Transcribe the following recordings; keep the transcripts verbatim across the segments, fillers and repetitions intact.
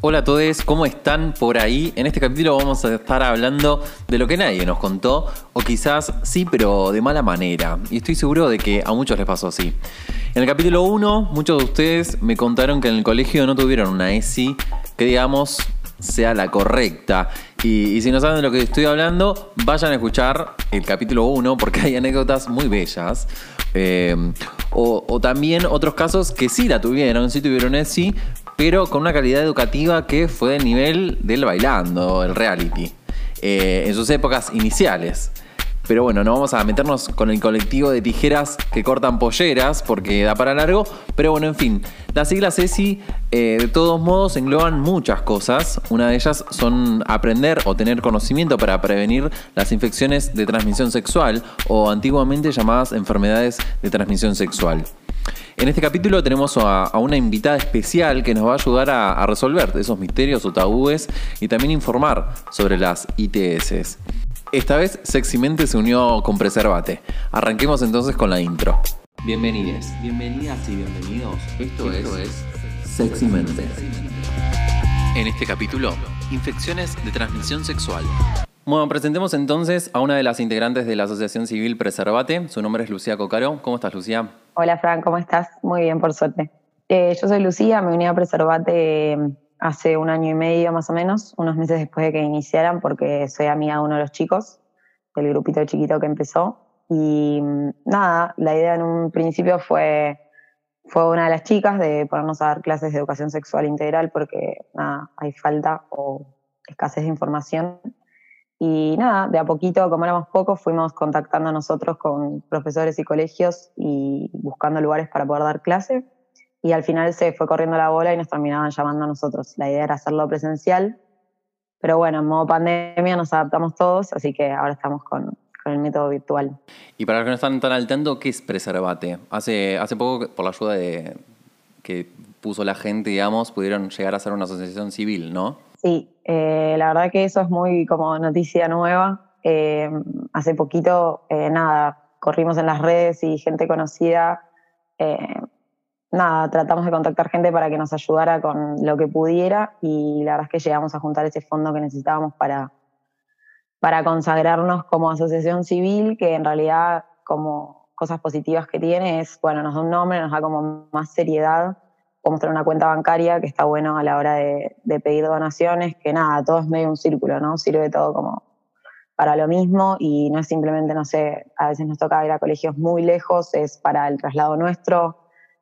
Hola a todos, ¿cómo están por ahí? En este capítulo vamos a estar hablando de lo que nadie nos contó, o quizás sí, pero de mala manera. Y estoy seguro de que a muchos les pasó así. En el capítulo uno, muchos de ustedes me contaron que en el colegio no tuvieron una ESI que, digamos, sea la correcta. Y, y si no saben de lo que estoy hablando, vayan a escuchar el capítulo uno porque hay anécdotas muy bellas. Eh, o, o también otros casos que sí la tuvieron, sí tuvieron ESI, pero con una calidad educativa que fue del nivel del bailando, el reality, eh, en sus épocas iniciales. Pero bueno, no vamos a meternos con el colectivo de tijeras que cortan polleras porque da para largo. Pero bueno, en fin, las siglas ESI eh, de todos modos engloban muchas cosas. Una de ellas son aprender o tener conocimiento para prevenir las infecciones de transmisión sexual o antiguamente llamadas enfermedades de transmisión sexual. En este capítulo tenemos a, a una invitada especial que nos va a ayudar a, a resolver esos misterios o tabúes y también informar sobre las I T S. Esta vez Seximente se unió con Preservate. Arranquemos entonces con la intro. Bienvenidos, bienvenidas y bienvenidos. Esto, Esto es, es Seximente. En este capítulo, infecciones de transmisión sexual. Bueno, presentemos entonces a una de las integrantes de la Asociación Civil Preservate. Su nombre es Lucía Cocaro. ¿Cómo estás, Lucía? Hola, Fran, ¿cómo estás? Muy bien, por suerte. Eh, yo soy Lucía, me uní a Preservate hace un año y medio más o menos, unos meses después de que iniciaran, porque soy amiga de uno de los chicos, del grupito chiquito que empezó. Y nada, la idea en un principio fue, fue una de las chicas de ponernos a dar clases de educación sexual integral, porque nada, hay falta o escasez de información. Y nada, de a poquito, como éramos pocos, fuimos contactando nosotros con profesores y colegios y buscando lugares para poder dar clase. Y al final se fue corriendo la bola y nos terminaban llamando a nosotros. La idea era hacerlo presencial, pero bueno, en modo pandemia nos adaptamos todos, así que ahora estamos con, con el método virtual. Y para los que no están tan al tanto, ¿qué es Preservate? Hace, hace poco, por la ayuda de, que puso la gente, digamos, pudieron llegar a ser una asociación civil, ¿no? Sí, eh, la verdad que eso es muy como noticia nueva. Eh, hace poquito, eh, nada, corrimos en las redes y gente conocida, eh, nada, tratamos de contactar gente para que nos ayudara con lo que pudiera y la verdad es que llegamos a juntar ese fondo que necesitábamos para, para consagrarnos como asociación civil, que en realidad como cosas positivas que tiene es, bueno, nos da un nombre, nos da como más seriedad. Podemos tener una cuenta bancaria que está bueno a la hora de, de pedir donaciones, que nada, todo es medio un círculo, ¿no? Sirve todo como para lo mismo y no es simplemente, no sé, a veces nos toca ir a colegios muy lejos, es para el traslado nuestro,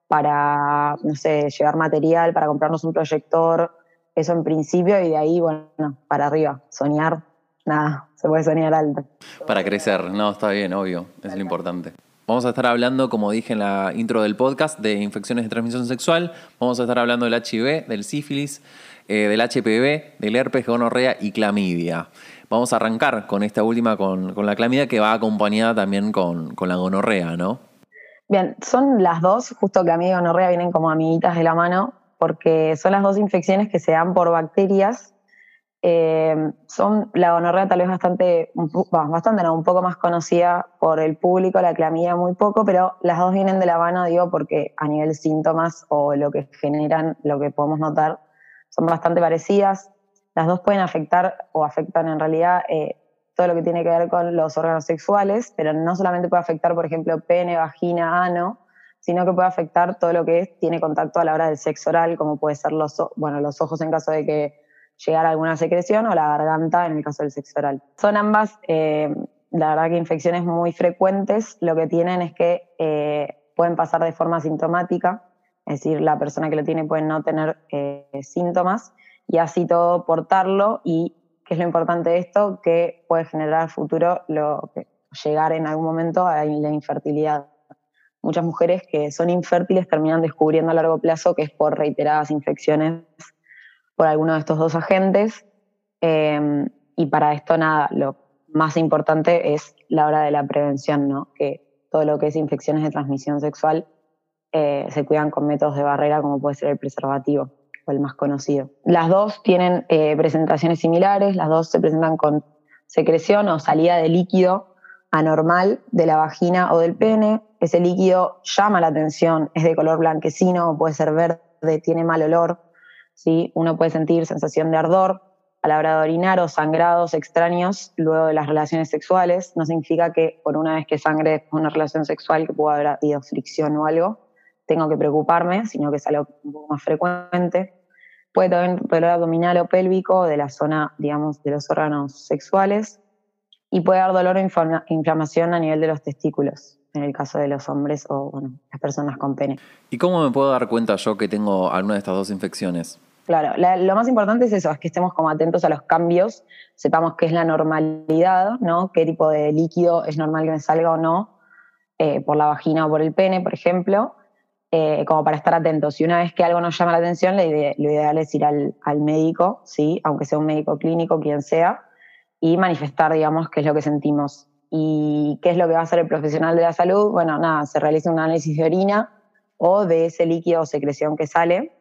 para, no sé, llevar material, para comprarnos un proyector, eso en principio, y de ahí, bueno, para arriba, soñar, nada, se puede soñar alto. Para crecer, no, está bien, obvio, es lo importante. Vamos a estar hablando, como dije en la intro del podcast, de infecciones de transmisión sexual. Vamos a estar hablando del H I V, del sífilis, eh, del H P V, del herpes, gonorrea y clamidia. Vamos a arrancar con esta última, con, con la clamidia, que va acompañada también con, con la gonorrea, ¿no? Bien, son las dos, justo clamidia y gonorrea vienen como amiguitas de la mano, porque son las dos infecciones que se dan por bacterias. Eh, son la gonorrea tal vez bastante, bueno, bastante no, un poco más conocida por el público, la clamidia muy poco, pero las dos vienen de la mano, digo, porque a nivel síntomas o lo que generan, lo que podemos notar, son bastante parecidas. Las dos pueden afectar o afectan en realidad eh, todo lo que tiene que ver con los órganos sexuales, pero no solamente puede afectar, por ejemplo, pene, vagina, ano, sino que puede afectar todo lo que es, tiene contacto a la hora del sexo oral, como puede ser los, bueno, los ojos en caso de que llegar a alguna secreción o la garganta en el caso del sexo oral. Son ambas, eh, la verdad que infecciones muy frecuentes, lo que tienen es que eh, pueden pasar de forma asintomática, es decir, la persona que lo tiene puede no tener eh, síntomas y así todo portarlo y, ¿qué es lo importante de esto? Que puede generar al futuro lo, llegar en algún momento a la infertilidad. Muchas mujeres que son infértiles terminan descubriendo a largo plazo que es por reiteradas infecciones por alguno de estos dos agentes, eh, y para esto nada, lo más importante es la hora de la prevención, ¿no? Que todo lo que es infecciones de transmisión sexual eh, se cuidan con métodos de barrera como puede ser el preservativo o el más conocido. Las dos tienen eh, presentaciones similares, las dos se presentan con secreción o salida de líquido anormal de la vagina o del pene. Ese líquido llama la atención, es de color blanquecino o puede ser verde, tiene mal olor. ¿sí? Uno puede sentir sensación de ardor a la hora de orinar o sangrados extraños luego de las relaciones sexuales. No significa que por una vez que sangre después de una relación sexual, que pueda haber habido fricción o algo, tengo que preocuparme, sino que es algo un poco más frecuente. Puede tener dolor abdominal o pélvico de la zona, digamos, de los órganos sexuales, y puede dar dolor o inflama- inflamación a nivel de los testículos, en el caso de los hombres o, bueno, las personas con pene. ¿Y cómo me puedo dar cuenta yo que tengo alguna de estas dos infecciones? Claro, la- lo más importante es eso, es que estemos como atentos a los cambios, sepamos qué es la normalidad, ¿no? Qué tipo de líquido es normal que me salga o no, eh, por la vagina o por el pene, por ejemplo, eh, como para estar atentos. Y una vez que algo nos llama la atención, lo, ide- lo ideal es ir al, al médico, ¿sí? Aunque sea un médico clínico, quien sea, y manifestar, digamos, qué es lo que sentimos. ¿Y qué es lo que va a hacer el profesional de la salud? Bueno, nada, se realiza un análisis de orina o de ese líquido o secreción que sale.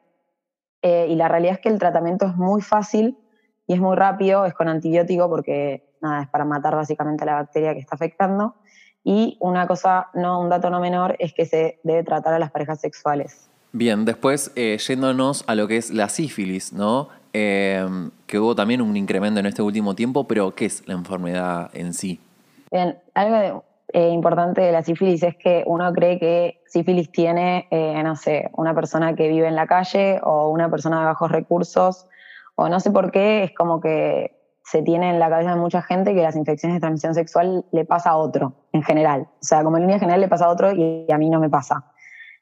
Eh, y la realidad es que el tratamiento es muy fácil y es muy rápido, es con antibiótico porque nada, es para matar básicamente a la bacteria que está afectando. Y una cosa, no, un dato no menor, es que se debe tratar a las parejas sexuales. Bien, después eh, yéndonos a lo que es la sífilis, ¿no? Eh, que hubo también un incremento en este último tiempo, pero ¿qué es la enfermedad en sí? Bien, algo eh, importante de la sífilis es que uno cree que sífilis tiene, eh, no sé, una persona que vive en la calle o una persona de bajos recursos, o no sé por qué, es como que se tiene en la cabeza de mucha gente que las infecciones de transmisión sexual le pasa a otro, en general. O sea, como en línea general le pasa a otro y a mí no me pasa.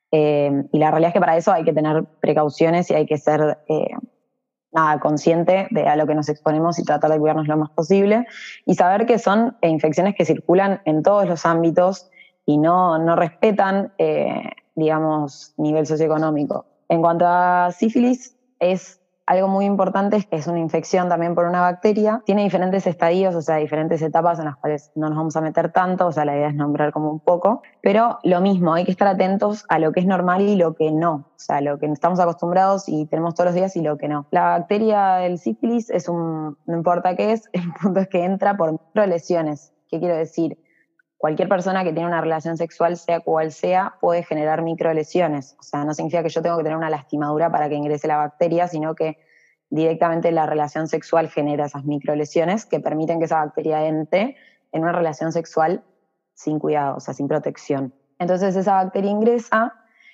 Eh, y la realidad es que para eso hay que tener precauciones y hay que ser eh, nada, consciente de a lo que nos exponemos y tratar de cuidarnos lo más posible y saber que son eh, infecciones que circulan en todos los ámbitos y no, no respetan, eh, digamos, nivel socioeconómico. En cuanto a sífilis, es algo muy importante, es que es una infección también por una bacteria. Tiene diferentes estadios, o sea, diferentes etapas en las cuales no nos vamos a meter tanto, o sea, la idea es nombrar como un poco, pero lo mismo, hay que estar atentos a lo que es normal y lo que no, o sea, lo que estamos acostumbrados y tenemos todos los días y lo que no. La bacteria del sífilis es un, no importa qué es, el punto es que entra por microlesiones. ¿Qué quiero decir? Cualquier persona que tiene una relación sexual, sea cual sea, puede generar microlesiones. O sea, no significa que yo tengo que tener una lastimadura para que ingrese la bacteria, sino que directamente la relación sexual genera esas microlesiones que permiten que esa bacteria entre en una relación sexual sin cuidado, o sea, sin protección. Entonces esa bacteria ingresa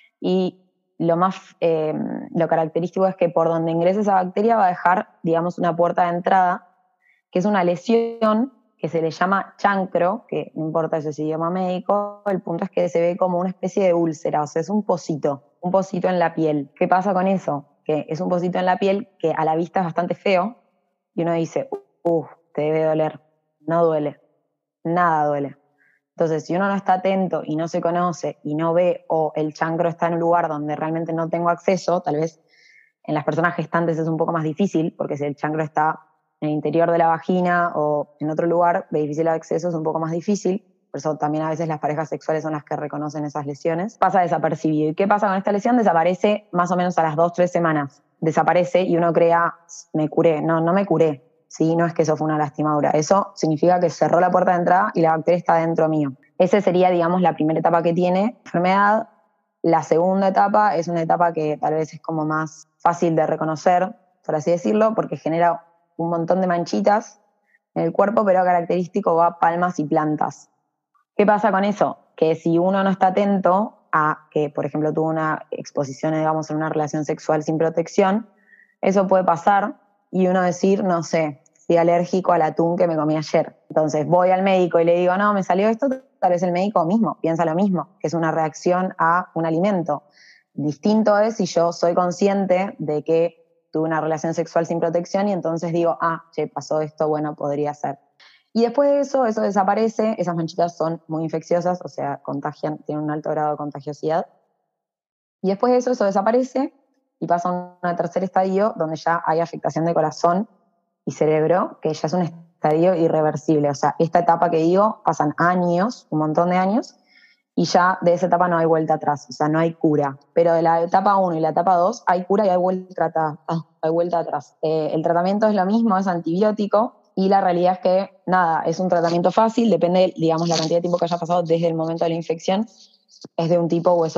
y lo más eh, lo característico es que por donde ingrese esa bacteria va a dejar, digamos, una puerta de entrada, que es una lesión que se le llama chancro, que no importa ese idioma médico, el punto es que se ve como una especie de úlcera, o sea, es un pocito, un pocito en la piel. ¿Qué pasa con eso? Que es un pocito en la piel que a la vista es bastante feo y uno dice, uff, te debe doler. No duele, nada duele. Entonces, si uno no está atento y no se conoce y no ve, o el chancro está en un lugar donde realmente no tengo acceso, tal vez en las personas gestantes es un poco más difícil, porque si el chancro está en el interior de la vagina o en otro lugar de difícil acceso es un poco más difícil. Por eso también a veces las parejas sexuales son las que reconocen esas lesiones. Pasa desapercibido. ¿Y qué pasa con esta lesión? Desaparece más o menos a las dos, tres semanas. Desaparece y uno crea, me curé. No, no me curé. ¿Sí? No es que eso fue una lastimadura. Eso significa que cerró la puerta de entrada y la bacteria está dentro mío. Esa sería, digamos, la primera etapa que tiene enfermedad. La segunda etapa es una etapa que tal vez es como más fácil de reconocer, por así decirlo, porque genera un montón de manchitas en el cuerpo, pero característico va palmas y plantas. ¿Qué pasa con eso? Que si uno no está atento a que, por ejemplo, tuvo una exposición, digamos, en una relación sexual sin protección, eso puede pasar y uno decir, no sé, fui alérgico al atún que me comí ayer. Entonces voy al médico y le digo, no, me salió esto, tal vez el médico mismo piensa lo mismo, que es una reacción a un alimento. Distinto es si yo soy consciente de que tuve una relación sexual sin protección y entonces digo, ah, che, pasó esto, bueno, podría ser. Y después de eso, eso desaparece, esas manchitas son muy infecciosas, o sea, contagian, tienen un alto grado de contagiosidad. Y después de eso, eso desaparece y pasa a un tercer estadio donde ya hay afectación de corazón y cerebro, que ya es un estadio irreversible. O sea, esta etapa que digo, pasan años, un montón de años, y ya de esa etapa no hay vuelta atrás, o sea, no hay cura. Pero de la etapa uno y la etapa dos hay cura y hay vuelta atrás. Hay vuelta atrás. Eh, el tratamiento es lo mismo, es antibiótico, y la realidad es que, nada, es un tratamiento fácil, depende, digamos, la cantidad de tiempo que haya pasado desde el momento de la infección, es de un tipo o eso,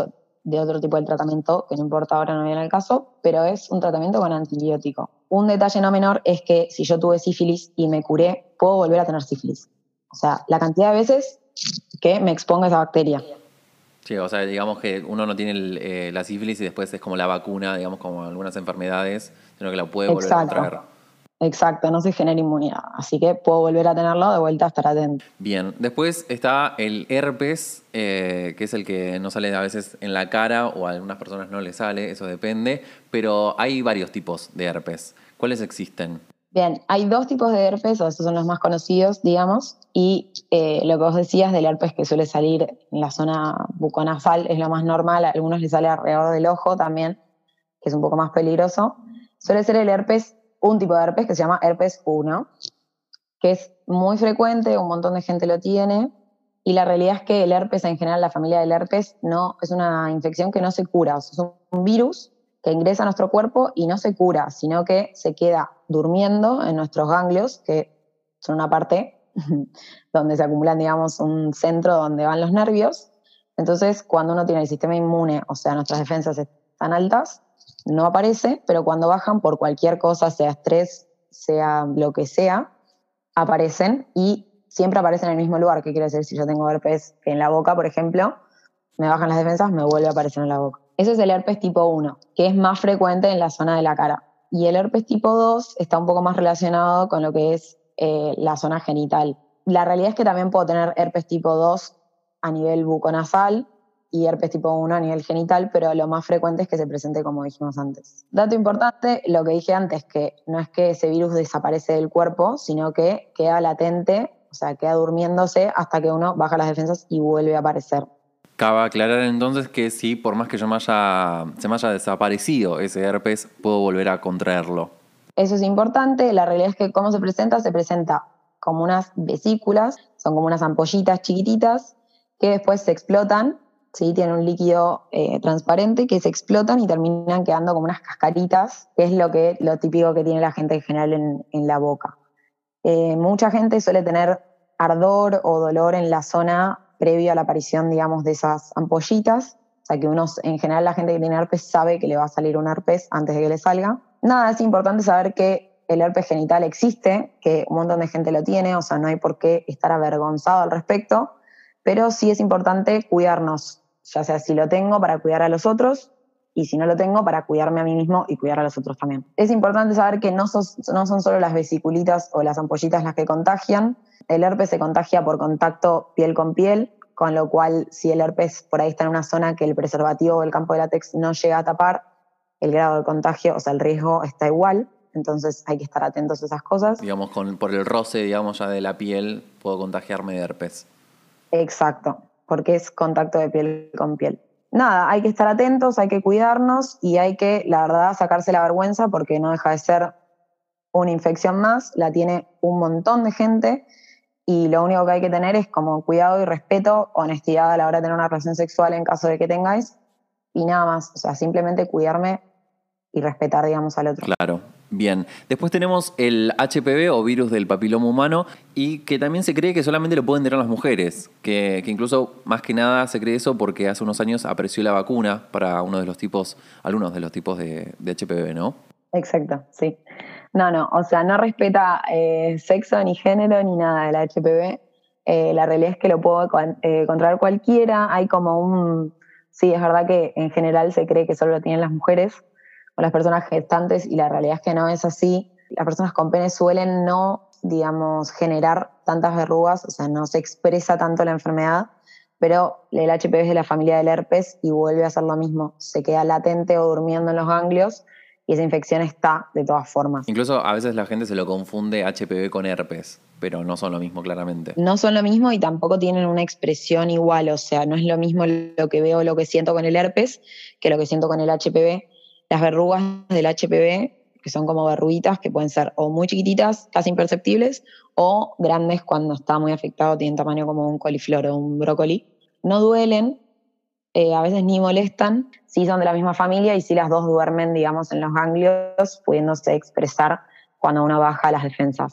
de otro tipo de tratamiento, que no importa ahora, no viene al caso, pero es un tratamiento con antibiótico. Un detalle no menor es que si yo tuve sífilis y me curé, puedo volver a tener sífilis. O sea, la cantidad de veces que me exponga esa bacteria. Sí, o sea, digamos que uno no tiene el, eh, la sífilis y después es como la vacuna, digamos, como algunas enfermedades, sino que la puede volver Exacto. a traer. Exacto, no se genera inmunidad. Así que puedo volver a tenerlo, de vuelta a estar atento. Bien, después está el herpes, eh, que es el que no sale a veces en la cara o a algunas personas no le sale, eso depende, pero hay varios tipos de herpes. ¿Cuáles existen? Bien, hay dos tipos de herpes, o esos son los más conocidos, digamos, y eh, lo que vos decías del herpes que suele salir en la zona buconasal es lo más normal, a algunos les sale alrededor del ojo también, que es un poco más peligroso. Suele ser el herpes, un tipo de herpes que se llama herpes uno, que es muy frecuente, un montón de gente lo tiene, y la realidad es que el herpes en general, la familia del herpes, no, es una infección que no se cura, o sea, es un virus que ingresa a nuestro cuerpo y no se cura, sino que se queda durmiendo en nuestros ganglios, que son una parte donde se acumulan, digamos, un centro donde van los nervios. Entonces, cuando uno tiene el sistema inmune, o sea, nuestras defensas están altas, no aparece, pero cuando bajan por cualquier cosa, sea estrés, sea lo que sea, aparecen y siempre aparecen en el mismo lugar. ¿Qué quiere decir? Si yo tengo herpes en la boca, por ejemplo, me bajan las defensas, me vuelve a aparecer en la boca. Ese es el herpes tipo uno, que es más frecuente en la zona de la cara. Y el herpes tipo dos está un poco más relacionado con lo que es eh, la zona genital. La realidad es que también puedo tener herpes tipo dos a nivel buconasal y herpes tipo uno a nivel genital, pero lo más frecuente es que se presente como dijimos antes. Dato importante, lo que dije antes, que no es que ese virus desaparece del cuerpo, sino que queda latente, o sea, queda durmiéndose hasta que uno baja las defensas y vuelve a aparecer. Cabe aclarar entonces que sí, por más que yo me haya, se me haya desaparecido ese herpes, puedo volver a contraerlo. Eso es importante. La realidad es que cómo se presenta, se presenta como unas vesículas, son como unas ampollitas chiquititas que después se explotan, ¿sí? Tienen un líquido eh, transparente que se explotan y terminan quedando como unas cascaritas, que es lo, que, lo típico que tiene la gente en general en, en la boca. Eh, mucha gente suele tener ardor o dolor en la zona previo a la aparición, digamos, de esas ampollitas. O sea que uno, en general la gente que tiene herpes sabe que le va a salir un herpes antes de que le salga. Nada, es importante saber que el herpes genital existe, que un montón de gente lo tiene, o sea, no hay por qué estar avergonzado al respecto, pero sí es importante cuidarnos, ya sea si lo tengo para cuidar a los otros, y si no lo tengo, para cuidarme a mí mismo y cuidar a los otros también. Es importante saber que no, sos, no son solo las vesiculitas o las ampollitas las que contagian. El herpes se contagia por contacto piel con piel, con lo cual si el herpes por ahí está en una zona que el preservativo o el campo de látex no llega a tapar, el grado de contagio, o sea, el riesgo está igual. Entonces hay que estar atentos a esas cosas. Digamos, con, por el roce, digamos, ya de la piel, puedo contagiarme de herpes. Exacto, porque es contacto de piel con piel. Nada, hay que estar atentos, hay que cuidarnos y hay que, la verdad, sacarse la vergüenza porque no deja de ser una infección más, la tiene un montón de gente y lo único que hay que tener es como cuidado y respeto, honestidad a la hora de tener una relación sexual en caso de que tengáis y nada más, o sea, simplemente cuidarme y respetar, digamos, al otro. Claro, bien. Después tenemos el H P V o virus del papiloma humano y que también se cree que solamente lo pueden tener las mujeres, que, que incluso más que nada se cree eso porque hace unos años apareció la vacuna para uno de los tipos, algunos de los tipos de, de H P V, ¿no? Exacto, sí. No, no, o sea, no respeta eh, sexo ni género ni nada del H P V. Eh, la realidad es que lo puedo eh, contraer cualquiera. Hay como un... Sí, es verdad que en general se cree que solo lo tienen las mujeres o las personas gestantes y la realidad es que no es así. Las personas con pene suelen no, digamos, generar tantas verrugas, o sea, no se expresa tanto la enfermedad, pero el H P V es de la familia del herpes y vuelve a hacer lo mismo. Se queda latente o durmiendo en los ganglios y esa infección está de todas formas. Incluso a veces la gente se lo confunde H P V con herpes, pero no son lo mismo claramente. No son lo mismo y tampoco tienen una expresión igual, o sea, no es lo mismo lo que veo, lo que siento con el herpes que lo que siento con el H P V. Las verrugas del H P V, que son como verruguitas que pueden ser o muy chiquititas, casi imperceptibles, o grandes cuando está muy afectado, tienen tamaño como un coliflor o un brócoli. No duelen, eh, a veces ni molestan, sí son de la misma familia y sí las dos duermen, digamos, en los ganglios, pudiéndose expresar cuando uno baja las defensas.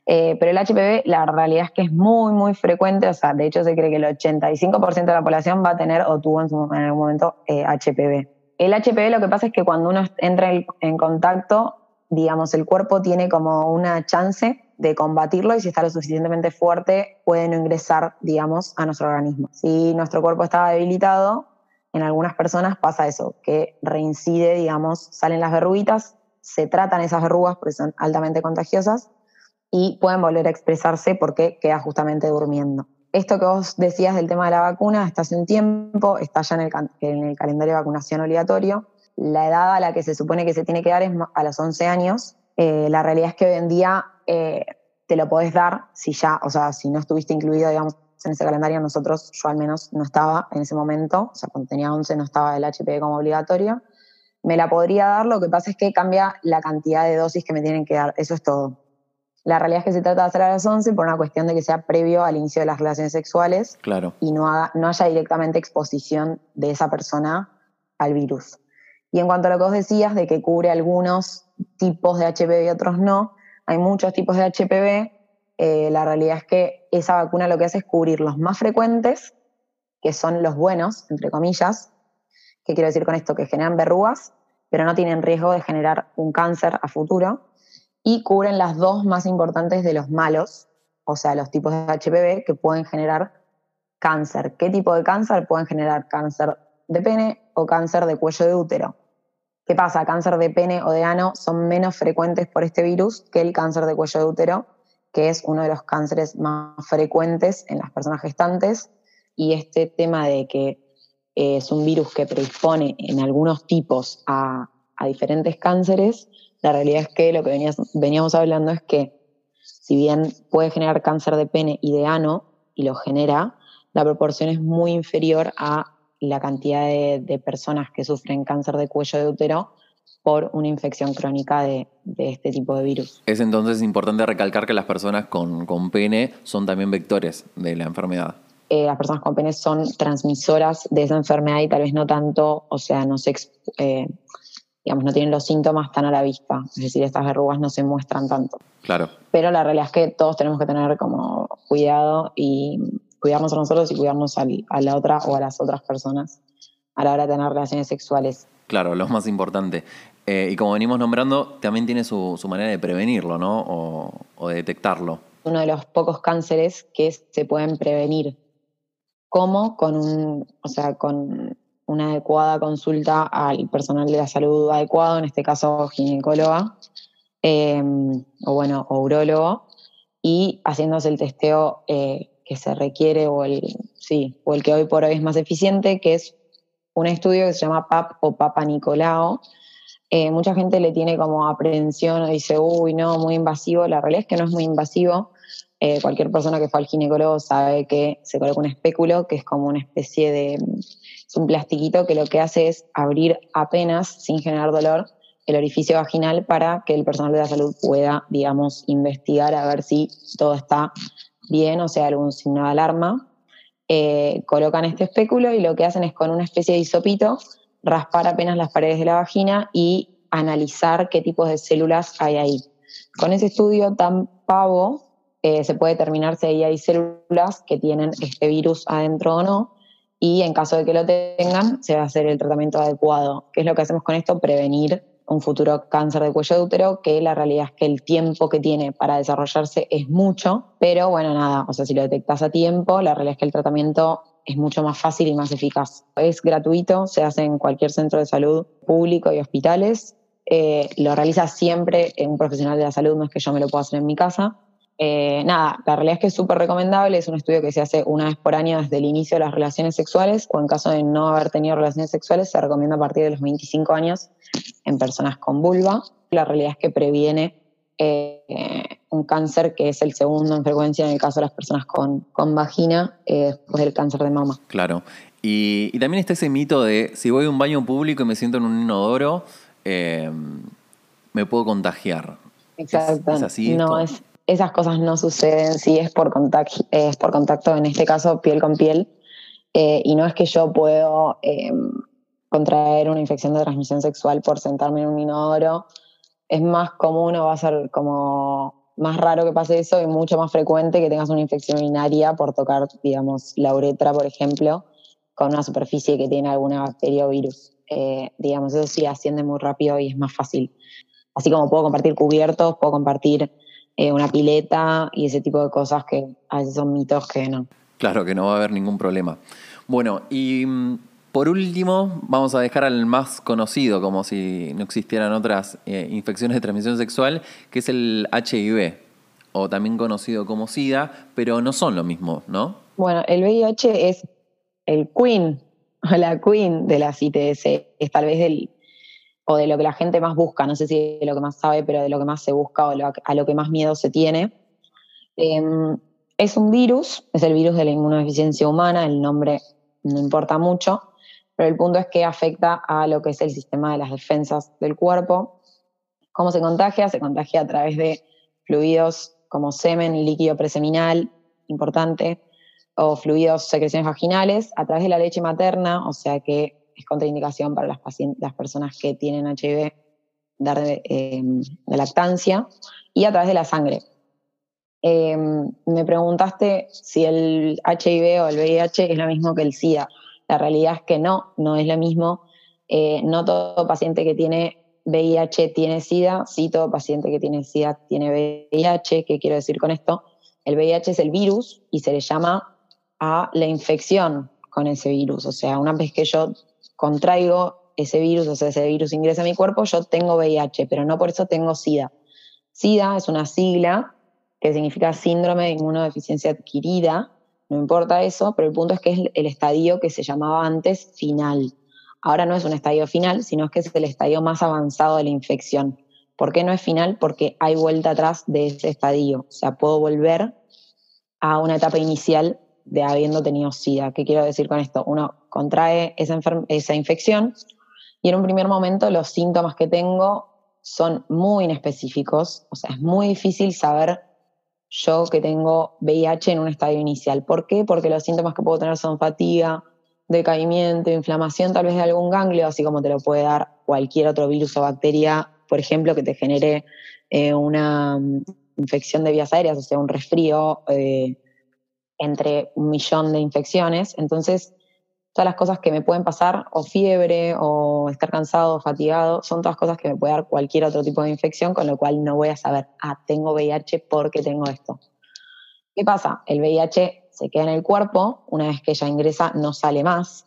Eh, pero el H P V, la realidad es que es muy, muy frecuente, o sea, de hecho se cree que el ochenta y cinco por ciento de la población va a tener o tuvo en, su, en algún momento eh, H P V. El H P V lo que pasa es que cuando uno entra en, en contacto, digamos, el cuerpo tiene como una chance de combatirlo y si está lo suficientemente fuerte puede no ingresar, digamos, a nuestro organismo. Si nuestro cuerpo estaba debilitado, en algunas personas pasa eso, que reincide, digamos, salen las verruguitas, se tratan esas verrugas porque son altamente contagiosas y pueden volver a expresarse porque queda justamente durmiendo. Esto que vos decías del tema de la vacuna está hace un tiempo, está ya en el, en el calendario de vacunación obligatorio. La edad a la que se supone que se tiene que dar es a los once años. Eh, la realidad es que hoy en día eh, te lo podés dar si ya, o sea, si no estuviste incluido, digamos, en ese calendario. Nosotros, yo al menos no estaba en ese momento, o sea, cuando tenía once no estaba el H P V como obligatorio. Me la podría dar, lo que pasa es que cambia la cantidad de dosis que me tienen que dar, eso es todo. La realidad es que se trata de hacer a las once por una cuestión de que sea previo al inicio de las relaciones sexuales, claro, y no, haga, no haya directamente exposición de esa persona al virus. Y en cuanto a lo que vos decías de que cubre algunos tipos de H P V y otros no, hay muchos tipos de H P V. Eh, la realidad es que esa vacuna lo que hace es cubrir los más frecuentes, que son los buenos, entre comillas. ¿Qué quiero decir con esto? Que generan verrugas, pero no tienen riesgo de generar un cáncer a futuro. Y cubren las dos más importantes de los malos, o sea, los tipos de H P V que pueden generar cáncer. ¿Qué tipo de cáncer? Pueden generar cáncer de pene o cáncer de cuello de útero. ¿Qué pasa? Cáncer de pene o de ano son menos frecuentes por este virus que el cáncer de cuello de útero, que es uno de los cánceres más frecuentes en las personas gestantes. Y este tema de que es un virus que predispone en algunos tipos a, a diferentes cánceres, la realidad es que lo que venías, veníamos hablando es que si bien puede generar cáncer de pene y de ano, y lo genera, la proporción es muy inferior a la cantidad de, de personas que sufren cáncer de cuello de útero por una infección crónica de, de este tipo de virus. Es entonces importante recalcar que las personas con, con pene son también vectores de la enfermedad. Eh, las personas con pene son transmisoras de esa enfermedad y tal vez no tanto, o sea, no se, eh, digamos, no tienen los síntomas tan a la vista, es decir, estas verrugas no se muestran tanto. Claro. Pero la realidad es que todos tenemos que tener como cuidado y cuidarnos a nosotros y cuidarnos al, a la otra o a las otras personas a la hora de tener relaciones sexuales. Claro, lo más importante. Eh, y como venimos nombrando, también tiene su, su manera de prevenirlo, ¿no? O, o de detectarlo. Uno de los pocos cánceres que se pueden prevenir. ¿Cómo? Con un, o sea, con una adecuada consulta al personal de la salud adecuado, en este caso ginecóloga, eh, o bueno, o urólogo, y haciéndose el testeo eh, que se requiere, o el, sí, o el que hoy por hoy es más eficiente, que es un estudio que se llama P A P o Papa Nicolau. Eh, mucha gente le tiene como aprehensión o dice, uy, no, muy invasivo. La realidad es que no es muy invasivo. Eh, cualquier persona que fue al ginecólogo sabe que se coloca un espéculo, que es como una especie de, es un plastiquito que lo que hace es abrir apenas, sin generar dolor, el orificio vaginal para que el personal de la salud pueda, digamos, investigar a ver si todo está bien, o sea, algún signo de alarma. Eh, colocan este espéculo y lo que hacen es con una especie de hisopito raspar apenas las paredes de la vagina y analizar qué tipos de células hay ahí. Con ese estudio tan pavo eh, se puede determinar si ahí hay células que tienen este virus adentro o no, y en caso de que lo tengan se va a hacer el tratamiento adecuado. ¿Qué es lo que hacemos con esto? Prevenir un futuro cáncer de cuello de útero, que la realidad es que el tiempo que tiene para desarrollarse es mucho, pero bueno, nada, o sea, si lo detectas a tiempo, la realidad es que el tratamiento es mucho más fácil y más eficaz. Es gratuito, se hace en cualquier centro de salud público y hospitales. Eh, lo realiza siempre un profesional de la salud, no es que yo me lo pueda hacer en mi casa. Eh, nada, la realidad es que es súper recomendable, es un estudio que se hace una vez por año desde el inicio de las relaciones sexuales, o en caso de no haber tenido relaciones sexuales, se recomienda a partir de los veinticinco años en personas con vulva. La realidad es que previene eh, un cáncer que es el segundo en frecuencia en el caso de las personas con, con vagina, eh, después del cáncer de mama. Claro. Y, y también está ese mito de si voy a un baño público y me siento en un inodoro, eh, me puedo contagiar. Exacto. ¿Es, es así no, esto? es, esas cosas no suceden, sí es por contacto, es por contacto, en este caso piel con piel, eh, y no es que yo puedo eh, contraer una infección de transmisión sexual por sentarme en un inodoro. Es más común o va a ser como más raro que pase eso y mucho más frecuente que tengas una infección urinaria por tocar, digamos, la uretra, por ejemplo, con una superficie que tiene alguna bacteria o virus. Eh, digamos, eso sí asciende muy rápido y es más fácil. Así como puedo compartir cubiertos, puedo compartir eh, una pileta y ese tipo de cosas que a veces son mitos que no. Claro que no va a haber ningún problema. Bueno, y mm, por último, vamos a dejar al más conocido, como si no existieran otras eh, infecciones de transmisión sexual, que es el H I V, o también conocido como SIDA, pero no son lo mismo, ¿no? Bueno, el V I H es el queen, o la queen de las I T S, es tal vez del, o de lo que la gente más busca, no sé si de lo que más sabe, pero de lo que más se busca o lo, a lo que más miedo se tiene. Eh, es un virus, es el virus de la inmunodeficiencia humana, el nombre no importa mucho, pero el punto es que afecta a lo que es el sistema de las defensas del cuerpo. ¿Cómo se contagia? Se contagia a través de fluidos como semen, líquido preseminal, importante, o fluidos, secreciones vaginales, a través de la leche materna, o sea que es contraindicación para las, pacientes, las personas que tienen H I V dar de, eh, de lactancia, y a través de la sangre. Eh, me preguntaste si el H I V o el V I H es lo mismo que el SIDA. La realidad es que no, no es lo mismo. Eh, no todo paciente que tiene V I H tiene SIDA, sí todo paciente que tiene SIDA tiene V I H. ¿Qué quiero decir con esto? El V I H es el virus y se le llama a la infección con ese virus. O sea, una vez que yo contraigo ese virus, o sea, ese virus ingresa a mi cuerpo, yo tengo V I H, pero no por eso tengo SIDA. SIDA es una sigla que significa síndrome de inmunodeficiencia adquirida, no importa eso, pero el punto es que es el estadio que se llamaba antes final. Ahora no es un estadio final, sino que es el estadio más avanzado de la infección. ¿Por qué no es final? Porque hay vuelta atrás de ese estadio. O sea, puedo volver a una etapa inicial de habiendo tenido SIDA. ¿Qué quiero decir con esto? Uno contrae esa, enfer- esa infección y en un primer momento los síntomas que tengo son muy inespecíficos. O sea, es muy difícil saber yo que tengo V I H en un estadio inicial. ¿Por qué? Porque los síntomas que puedo tener son fatiga, decaimiento, inflamación tal vez de algún ganglio, así como te lo puede dar cualquier otro virus o bacteria, por ejemplo, que te genere eh, una um, infección de vías aéreas, o sea, un resfrío eh, entre un millón de infecciones. Entonces, todas las cosas que me pueden pasar, o fiebre, o estar cansado, o fatigado, son todas cosas que me puede dar cualquier otro tipo de infección, con lo cual no voy a saber, ah, tengo V I H porque tengo esto. ¿Qué pasa? El V I H se queda en el cuerpo, una vez que ella ingresa no sale más,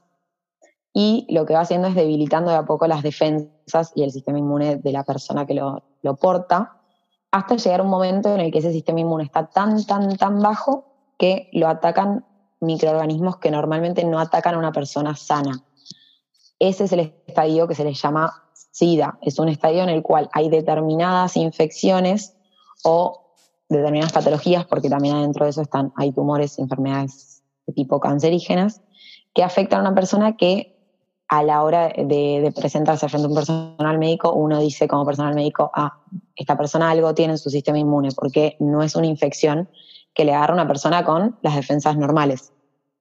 y lo que va haciendo es debilitando de a poco las defensas y el sistema inmune de la persona que lo, lo porta, hasta llegar a un momento en el que ese sistema inmune está tan, tan, tan bajo que lo atacan microorganismos que normalmente no atacan a una persona sana. Ese es el estadio que se les llama SIDA. Es un estadio en el cual hay determinadas infecciones o determinadas patologías, porque también adentro de eso están, hay tumores, enfermedades de tipo cancerígenas, que afectan a una persona que a la hora de, de presentarse frente a un personal médico, uno dice como personal médico, ah, esta persona algo tiene en su sistema inmune, porque no es una infección que le agarra a una persona con las defensas normales.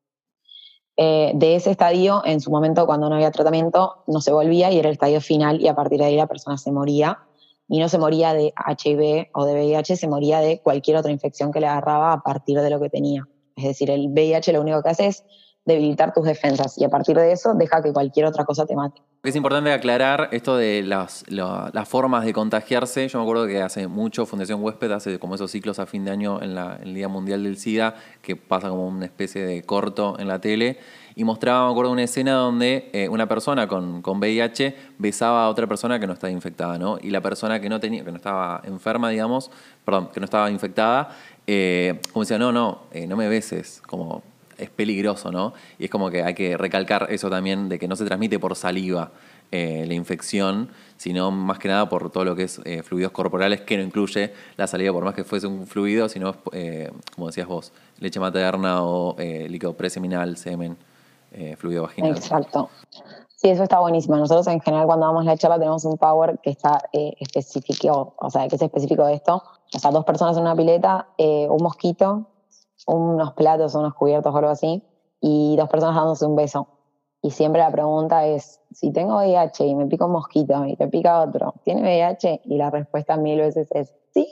Eh, de ese estadio, en su momento, cuando no había tratamiento, no se volvía y era el estadio final y a partir de ahí la persona se moría. Y no se moría de H I V o de V I H, se moría de cualquier otra infección que le agarraba a partir de lo que tenía. Es decir, el V I H lo único que hace es debilitar tus defensas y a partir de eso deja que cualquier otra cosa te mate. Es importante aclarar esto de las, la- las formas de contagiarse. Yo me acuerdo que hace mucho Fundación Huésped hace como esos ciclos a fin de año en, la, en el Día Mundial del SIDA, que pasa como una especie de corto en la tele, y mostraba, me acuerdo, una escena donde eh, una persona con, con V I H besaba a otra persona que no estaba infectada, ¿no? Y la persona que no tenía, que no estaba enferma, digamos, perdón, que no estaba infectada, eh, como decía, no, no, eh, no me beses, como es peligroso, ¿no? Y es como que hay que recalcar eso también de que no se transmite por saliva eh, la infección, sino más que nada por todo lo que es eh, fluidos corporales, que no incluye la saliva, por más que fuese un fluido, sino, eh, como decías vos, leche materna o eh, líquido preseminal, semen, eh, fluido vaginal. Exacto. Sí, eso está buenísimo. Nosotros en general cuando damos la charla tenemos un power que está eh, específico, o sea, que es específico de esto. O sea, dos personas en una pileta, eh, un mosquito, unos platos, unos cubiertos o algo así, y dos personas dándose un beso. Y siempre la pregunta es, si tengo V I H y me pica un mosquito y te pica otro, ¿tiene V I H? Y la respuesta mil veces es sí.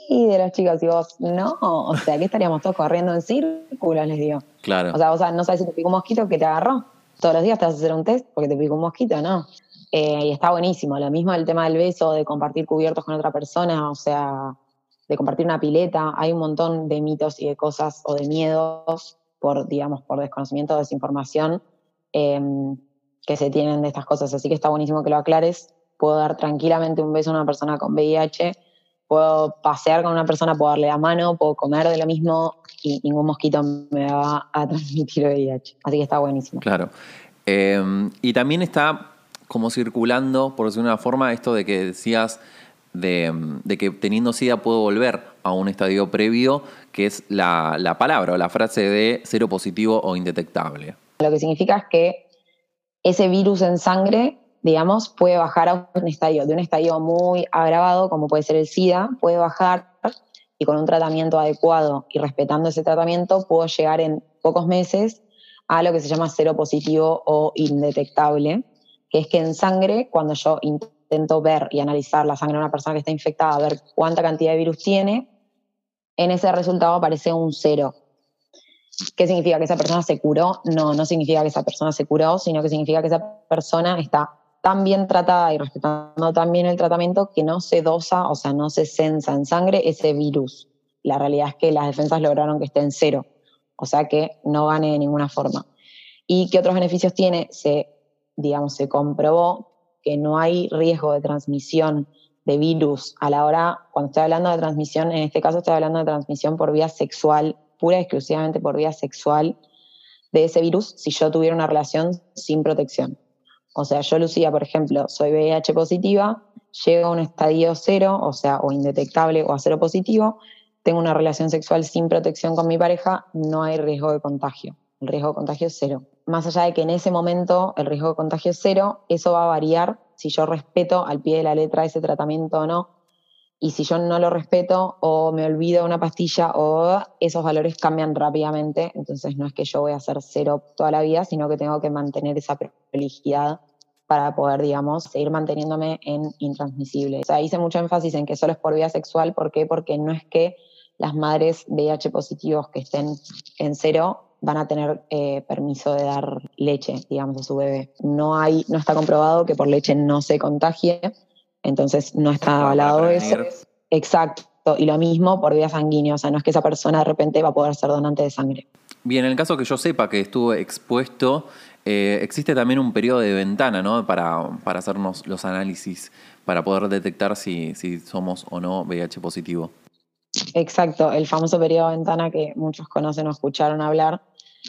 sí, de los chicos, y vos, no, o sea, ¿qué estaríamos todos corriendo en círculos? Les digo. Claro. O sea, vos no sabes si te picó un mosquito que te agarró. Todos los días te vas a hacer un test porque te picó un mosquito, ¿no? Eh, y está buenísimo. Lo mismo el tema del beso, de compartir cubiertos con otra persona, o sea, de compartir una pileta. Hay un montón de mitos y de cosas o de miedos por, digamos, por desconocimiento o desinformación eh, que se tienen de estas cosas. Así que está buenísimo que lo aclares. Puedo dar tranquilamente un beso a una persona con V I H, puedo pasear con una persona, puedo darle la mano, puedo comer de lo mismo y ningún mosquito me va a transmitir V I H. Así que está buenísimo. Claro. Eh, y también está como circulando, por decirlo de una forma, esto de que decías de, de que teniendo SIDA puedo volver a un estadio previo, que es la, la palabra o la frase de cero positivo o indetectable. Lo que significa es que ese virus en sangre, digamos, puede bajar a un estadio, de un estadio muy agravado, como puede ser el SIDA, puede bajar y con un tratamiento adecuado y respetando ese tratamiento puedo llegar en pocos meses a lo que se llama cero positivo o indetectable, que es que en sangre, cuando yo intento ver y analizar la sangre de una persona que está infectada, ver cuánta cantidad de virus tiene, en ese resultado aparece un cero. ¿Qué significa? ¿Que esa persona se curó? No, no significa que esa persona se curó, sino que significa que esa persona está tan bien tratada y respetando tan bien el tratamiento que no se dosa, o sea, no se censa en sangre ese virus. La realidad es que las defensas lograron que esté en cero, o sea que no gane de ninguna forma. ¿Y qué otros beneficios tiene? Se, digamos, se comprobó que no hay riesgo de transmisión de virus a la hora, cuando estoy hablando de transmisión, en este caso estoy hablando de transmisión por vía sexual, pura y exclusivamente por vía sexual de ese virus si yo tuviera una relación sin protección. O sea, yo, Lucía, por ejemplo, soy V I H positiva, llego a un estadio cero, o sea, o indetectable o a cero positivo, tengo una relación sexual sin protección con mi pareja, no hay riesgo de contagio. El riesgo de contagio es cero. Más allá de que en ese momento el riesgo de contagio es cero, eso va a variar si yo respeto al pie de la letra ese tratamiento o no. Y si yo no lo respeto o me olvido una pastilla o esos valores cambian rápidamente, entonces no es que yo voy a hacer cero toda la vida, sino que tengo que mantener esa prolijidad para poder, digamos, seguir manteniéndome en intransmisible. O sea, hice mucho énfasis en que solo es por vía sexual. ¿Por qué? Porque no es que las madres V I H positivos que estén en cero van a tener eh, permiso de dar leche, digamos, a su bebé. No hay, no está comprobado que por leche no se contagie, entonces no está avalado eso. Exacto. Y lo mismo por vía sanguínea, o sea, no es que esa persona de repente va a poder ser donante de sangre. Bien, en el caso que yo sepa que estuvo expuesto, eh, existe también un periodo de ventana, ¿no? Para, para hacernos los análisis, para poder detectar si, si somos o no V I H positivo. Exacto, el famoso periodo de ventana que muchos conocen o escucharon hablar.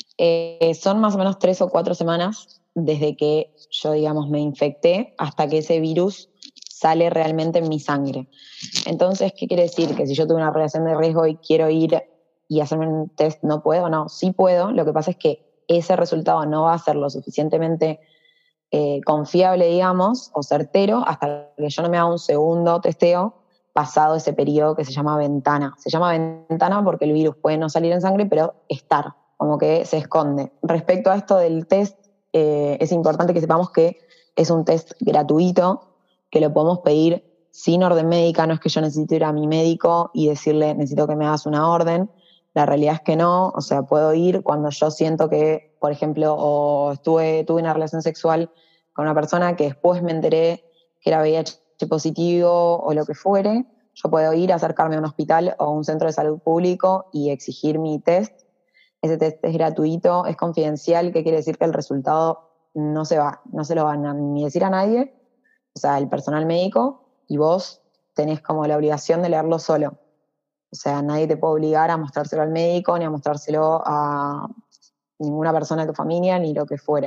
Eh, son más o menos tres o cuatro semanas desde que yo, digamos, me infecté hasta que ese virus sale realmente en mi sangre. Entonces, ¿qué quiere decir? Que si yo tuve una relación de riesgo y quiero ir y hacerme un test, ¿no puedo? No, sí puedo. Lo que pasa es que ese resultado no va a ser lo suficientemente eh, confiable, digamos, o certero, hasta que yo no me haga un segundo testeo pasado ese periodo que se llama ventana. Se llama ventana porque el virus puede no salir en sangre, pero estar, como que se esconde. Respecto a esto del test, eh, es importante que sepamos que es un test gratuito, que lo podemos pedir sin orden médica. No es que yo necesite ir a mi médico y decirle, necesito que me hagas una orden. La realidad es que no, o sea, puedo ir cuando yo siento que, por ejemplo, o estuve, tuve una relación sexual con una persona que después me enteré que era V I H positivo o lo que fuere, yo puedo ir a acercarme a un hospital o a un centro de salud público y exigir mi test. Ese test es gratuito, es confidencial, que quiere decir que el resultado no se va, no se lo van a ni decir a nadie, o sea, el personal médico, y vos tenés como la obligación de leerlo solo. O sea, nadie te puede obligar a mostrárselo al médico, ni a mostrárselo a ninguna persona de tu familia, ni lo que fuere.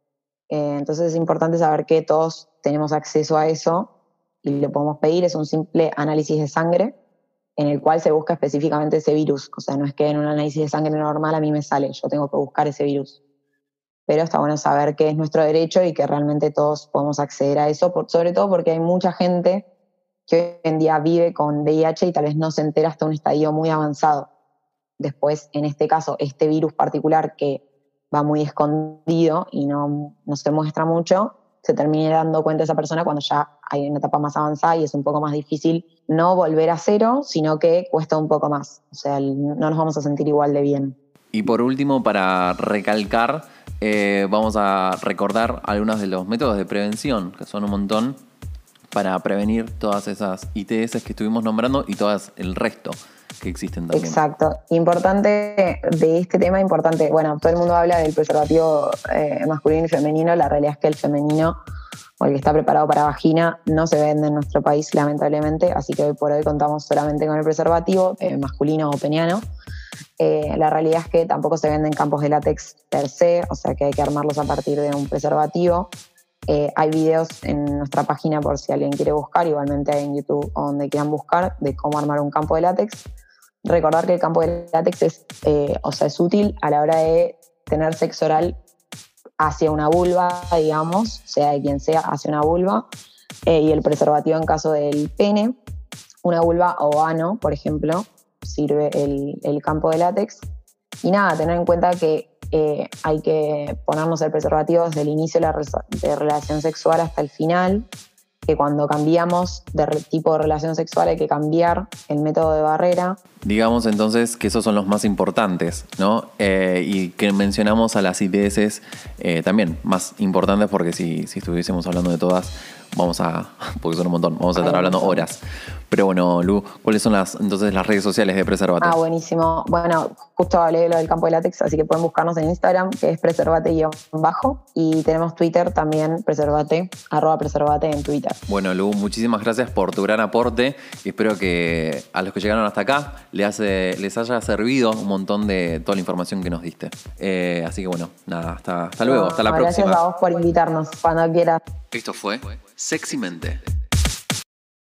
Eh, entonces es importante saber que todos tenemos acceso a eso y lo podemos pedir. Es un simple análisis de sangre en el cual se busca específicamente ese virus. O sea, no es que en un análisis de sangre normal a mí me sale, yo tengo que buscar ese virus. Pero está bueno saber que es nuestro derecho y que realmente todos podemos acceder a eso, por, sobre todo porque hay mucha gente que hoy en día vive con V I H y tal vez no se entera hasta un estadio muy avanzado. Después, en este caso, este virus particular que va muy escondido y no, no se muestra mucho, se termine dando cuenta esa persona cuando ya hay una etapa más avanzada y es un poco más difícil no volver a cero, sino que cuesta un poco más. O sea, no nos vamos a sentir igual de bien. Y por último, para recalcar, eh, vamos a recordar algunos de los métodos de prevención, que son un montón, para prevenir todas esas I T S que estuvimos nombrando y todas el resto que existen también. Exacto. Importante de este tema, importante, bueno, todo el mundo habla del preservativo eh, masculino y femenino, la realidad es que el femenino, o el que está preparado para vagina, no se vende en nuestro país, lamentablemente, así que hoy por hoy contamos solamente con el preservativo eh, masculino o peniano. Eh, la realidad es que tampoco se venden campos de látex per se, o sea que hay que armarlos a partir de un preservativo. Eh, hay videos en nuestra página por si alguien quiere buscar, igualmente hay en YouTube o donde quieran buscar, de cómo armar un campo de látex. Recordar que el campo de látex es, eh, o sea, es útil a la hora de tener sexo oral hacia una vulva, digamos, sea de quien sea, hacia una vulva, eh, y el preservativo en caso del pene, una vulva o ano, por ejemplo, sirve el, el campo de látex. Y nada, tener en cuenta que eh, hay que ponernos el preservativo desde el inicio de la re- de relación sexual hasta el final, que cuando cambiamos de re- tipo de relación sexual hay que cambiar el método de barrera. Digamos entonces que esos son los más importantes, ¿no? Eh, y que mencionamos a las I T S eh, también más importantes, porque si, si estuviésemos hablando de todas, vamos a, porque son un montón, vamos a estar hablando horas. Pero bueno, Lu, ¿cuáles son las entonces las redes sociales de Preservate? Ah, buenísimo. Bueno, justo hablé de lo del campo de látex, así que pueden buscarnos en Instagram, que es preservate-bajo, y tenemos Twitter también, preservate, arroba preservate en Twitter. Bueno, Lu, muchísimas gracias por tu gran aporte y espero que a los que llegaron hasta acá les, hace, les haya servido un montón de toda la información que nos diste. Eh, así que bueno, nada, hasta, hasta luego, hasta la Gracias próxima. Gracias a vos por invitarnos, cuando quieras. Esto fue Sexymente.